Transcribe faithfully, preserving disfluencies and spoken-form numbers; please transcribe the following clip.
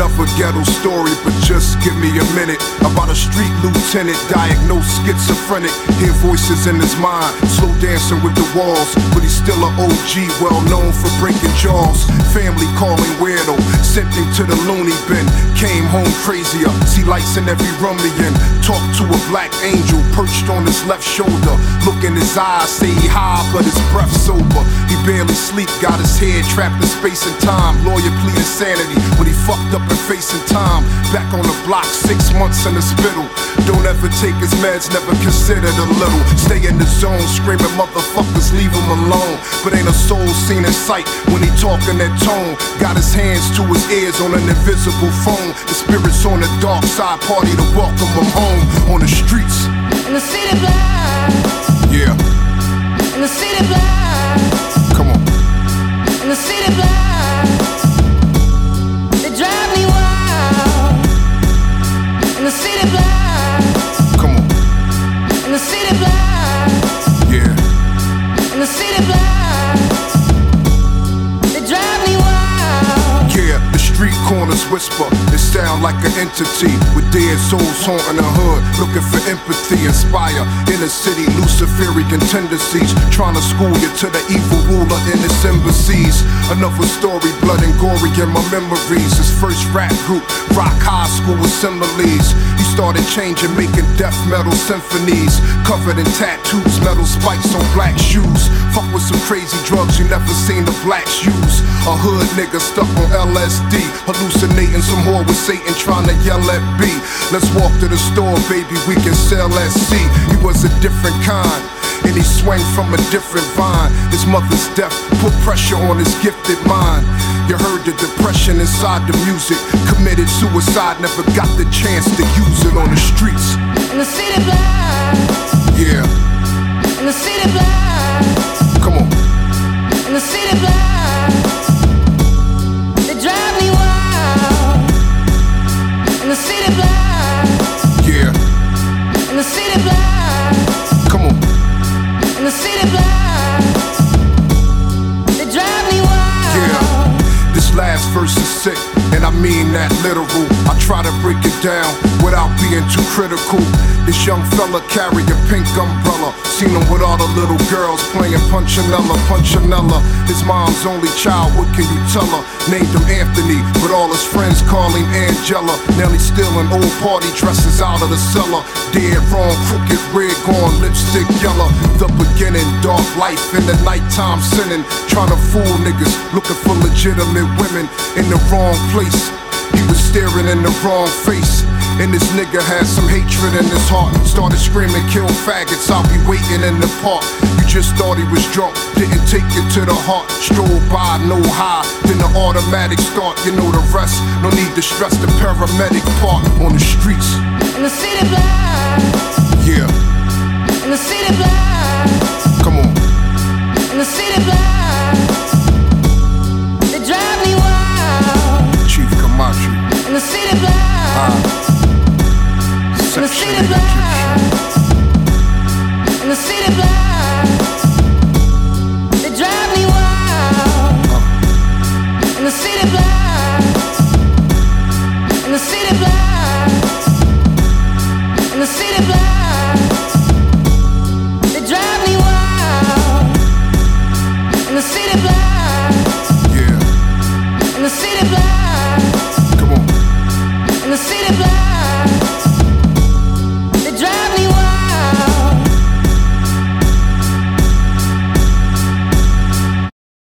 Another ghetto story, but just give me a minute. About a street lieutenant diagnosed schizophrenic. Hear voices in his mind, slow dancing with the walls. But he's still an O G, well known for breaking jaws. Family calling weirdo, sent him to the loony bin. Came home crazier, see lights in every room he in. Talked to a black angel perched on his left shoulder. Look in his eyes, say he high, but his breath sober. He barely sleep, got his head trapped in space and time. Lawyer pleaded sanity when he fucked up and facing time. Back on the block, six months in the spittle. Don't ever take his meds, never consider the little. Stay in the zone, screaming motherfuckers, leave him alone. But ain't a soul seen in sight when he talking that tone. Got his hands to his ears on an invisible phone. The spirits on the dark side party to welcome him home. On the streets, in the city blast. Yeah. In the city blast. Come on. In the city blast. They drive me wild. In the city blast. Come on. In the city blast. Yeah. In the city blast. They drive me wild. Yeah, the street corners whisper. It sound like an entity with dead souls haunting the hood, looking for empathy, inspire inner city Luciferian tendencies, trying to school you to the evil ruler in its embassies. Another story, blood and gory in my memories. His first rap group, Rock High School Assemblies. He started changing, making death metal symphonies, covered in tattoos, metal spikes on black shoes. Fuck with some crazy drugs you never seen the blacks use. A hood nigga stuck on L S D, hallucinating some whore with Satan trying to yell at B. Let's walk to the store, baby, we can sell at C. He was a different kind, and he swung from a different vine. His mother's death put pressure on his gifted mind. You heard the depression inside the music. Committed suicide, never got the chance to use it on the streets. In the city blast. Yeah. In the city blast. Come on. In the city blast. They drive me wild. In the city blast. Yeah. In the city blast. Come on. In the city blast. They drive me wild. Yeah. This last verse is sick, and I mean that literal. I try to break it down without being too critical. This young fella carry a pink umbrella. Seen him with all the little girls playing Punchinella, Punchinella. His mom's only child, what can you tell her? Named him Anthony, but all his friends call him Angela. Now he's stealing old party dresses out of the cellar. Dead wrong, crooked red, gone, lipstick yellow. The beginning, dark life in the nighttime sinning. Trying to fool niggas, looking for legitimate women in the wrong place. He was staring in the wrong face, and this nigga had some hatred in his heart. Started screaming, kill faggots, I'll be waiting in the park. You just thought he was drunk, didn't take it to the heart. Stroll by, no high, then the automatic start. You know the rest, no need to stress the paramedic part. On the streets, in the city blast. Yeah. In the city blast. Come on. In the city blast. They drive me wild. Chief Camacho. In the city blast. Ah. In the city blast. In the city blast. They drive me wild. Uh. In the city blast. In the city blast. In the city blast. They drive me wild. In the city blast. Yeah. In the city blast. Come on. In the city blast.